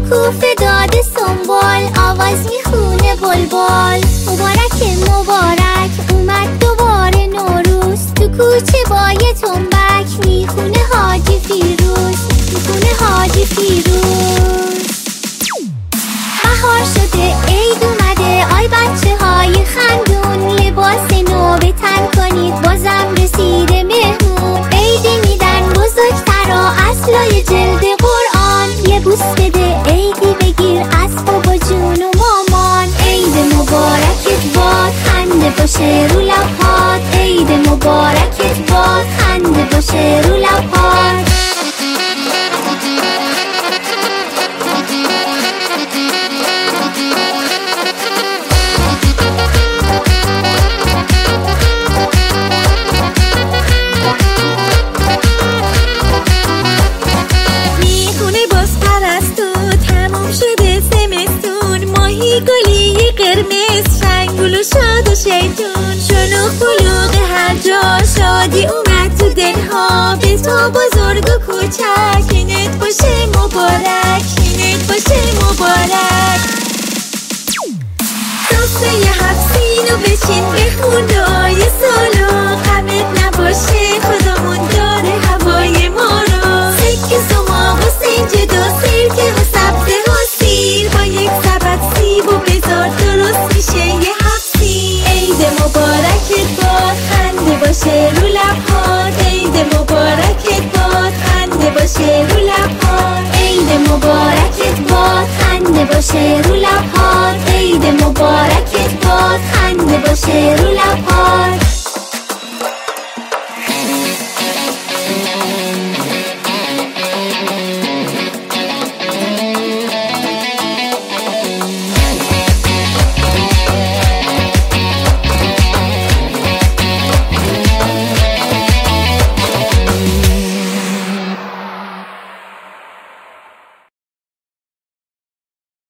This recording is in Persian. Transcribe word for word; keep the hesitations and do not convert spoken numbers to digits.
شکوفه داده سنبال، آواز میخونه بلبل. مبارک مبارک اومد دوباره نوروز، تو کوچه با یه تنبک میخونه حاجی فیروز، میخونه حاجی فیروز. بهار شده عید اومده، آی بچه های خندون، لباس نو به تن کنید بازم رسیده مهمون. عیدی میدن بزرگترا اصلای جلد قرآن، یه بوس بده عیدی بگیر از بابا جون و مامان. عید مبارکت باد خنده باشه رو لبات، عید مبارکت باد خنده باشه رو لبات. گلی قرمز شنگول و شاد و شیطون، شلوغ بلوغ هر جا شادی اومد تو دلها. به تو بزرگ و کوچک اینت باشه مبارک، اینت باشه مبارک. صفحه هفتین و بشین بخون دعای سالو، غمت نباشه خدامون داره هوای ما رو. سکه سماق و سنجد و سرکه و سبزه و سیر، با یک سبد سیب و بذار درست میشه یه هفتی. عید مبارکت باد خنده باشه رو لبات، عید مبارکت باد خنده باشه رو لبات. عید مبارکت باد خنده باشه رو لبات، عید مبارکت باد خنده باشه رو